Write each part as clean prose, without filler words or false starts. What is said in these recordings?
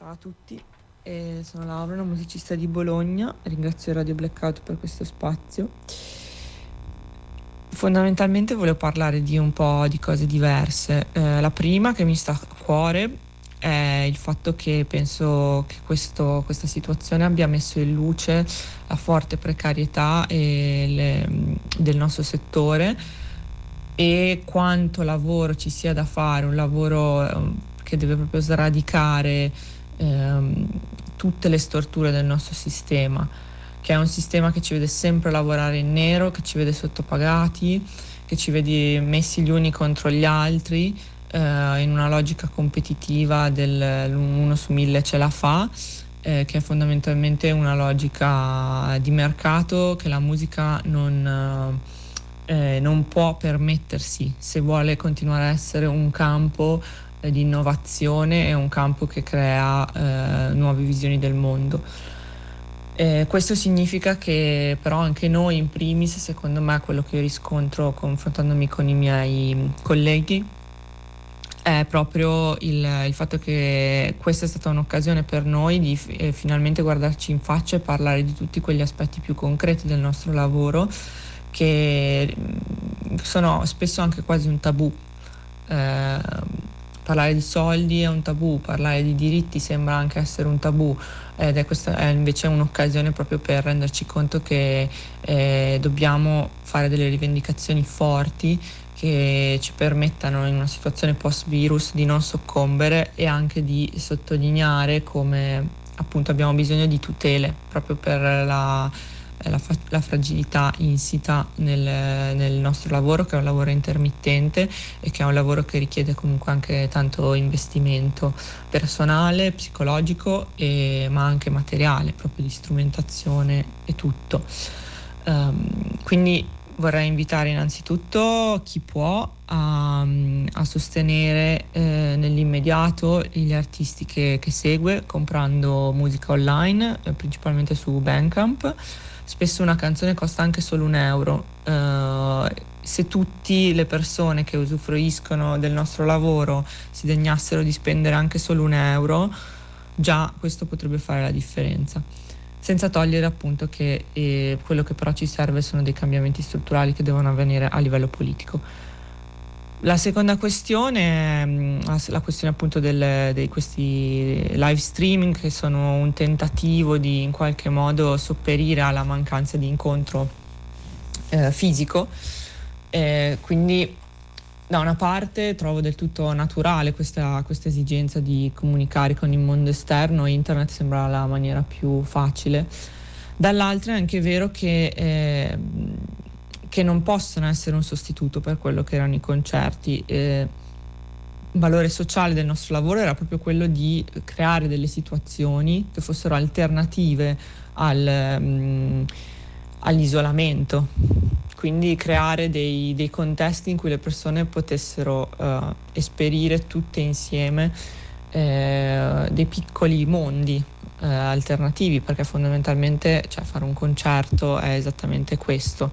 Ciao a tutti, sono Laura, una musicista di Bologna. Ringrazio Radio Blackout per questo spazio. Fondamentalmente volevo parlare di un po' di cose diverse. La prima che mi sta a cuore è il fatto che penso che questa situazione abbia messo in luce la forte precarietà del nostro settore e quanto lavoro ci sia da fare, un lavoro che deve proprio sradicare ehm, tutte le storture del nostro sistema, che è un sistema che ci vede sempre lavorare in nero, che ci vede sottopagati, che ci vede messi gli uni contro gli altri, in una logica competitiva dell'1 su 1000 ce la fa, che è fondamentalmente una logica di mercato che la musica non può permettersi se vuole continuare a essere un campo di innovazione e un campo che crea nuove visioni del mondo. Questo significa che però anche noi in primis, secondo me, quello che io riscontro confrontandomi con i miei colleghi è proprio il fatto che questa è stata un'occasione per noi di finalmente guardarci in faccia e parlare di tutti quegli aspetti più concreti del nostro lavoro che sono spesso anche quasi un tabù. Eh, Parlare di soldi è un tabù, parlare di diritti sembra anche essere un tabù, ed questa è invece un'occasione proprio per renderci conto che dobbiamo fare delle rivendicazioni forti che ci permettano in una situazione post-virus di non soccombere e anche di sottolineare come appunto abbiamo bisogno di tutele proprio per la fragilità insita nel nostro lavoro, che è un lavoro intermittente e che è un lavoro che richiede comunque anche tanto investimento personale, psicologico, ma anche materiale, proprio di strumentazione e tutto. Quindi vorrei invitare innanzitutto chi può a sostenere nell'immediato gli artisti che segue comprando musica online, principalmente su Bandcamp. Spesso una canzone costa anche solo €1. Se tutte le persone che usufruiscono del nostro lavoro si degnassero di spendere anche solo €1, già questo potrebbe fare la differenza. Senza togliere appunto che quello che però ci serve sono dei cambiamenti strutturali che devono avvenire a livello politico. La seconda questione è la questione appunto di questi live streaming, che sono un tentativo di in qualche modo sopperire alla mancanza di incontro fisico. Quindi da una parte trovo del tutto naturale questa esigenza di comunicare con il mondo esterno, internet sembra la maniera più facile. Dall'altra è anche vero che non possono essere un sostituto per quello che erano i concerti. Il valore sociale del nostro lavoro era proprio quello di creare delle situazioni che fossero alternative all'isolamento, quindi creare dei contesti in cui le persone potessero esperire tutte insieme dei piccoli mondi alternativi, perché fondamentalmente fare un concerto è esattamente questo.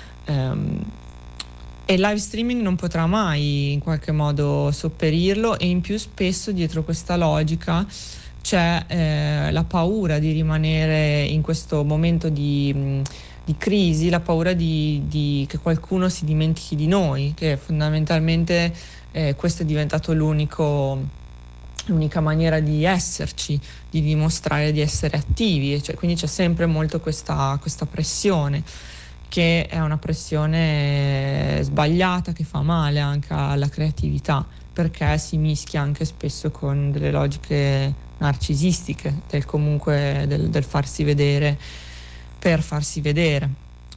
E il live streaming non potrà mai in qualche modo sopperirlo, e in più spesso dietro questa logica c'è la paura di rimanere in questo momento di crisi, la paura che qualcuno si dimentichi di noi, che fondamentalmente questo è diventato l'unica maniera di esserci, di dimostrare di essere attivi, quindi c'è sempre molto questa pressione, che è una pressione sbagliata, che fa male anche alla creatività, perché si mischia anche spesso con delle logiche narcisistiche del farsi vedere per farsi vedere.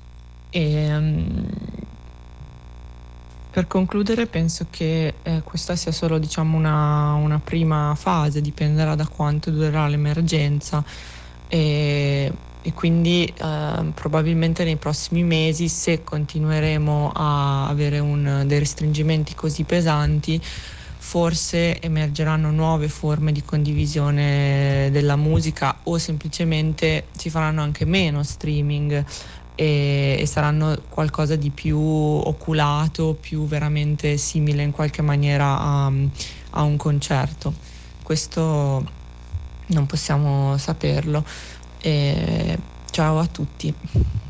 Per concludere, penso che questa sia solo una prima fase, dipenderà da quanto durerà l'emergenza, e quindi probabilmente nei prossimi mesi, se continueremo a avere dei restringimenti così pesanti, forse emergeranno nuove forme di condivisione della musica, o semplicemente si faranno anche meno streaming e saranno qualcosa di più oculato, più veramente simile in qualche maniera a un concerto. Questo non possiamo saperlo. E ciao a tutti.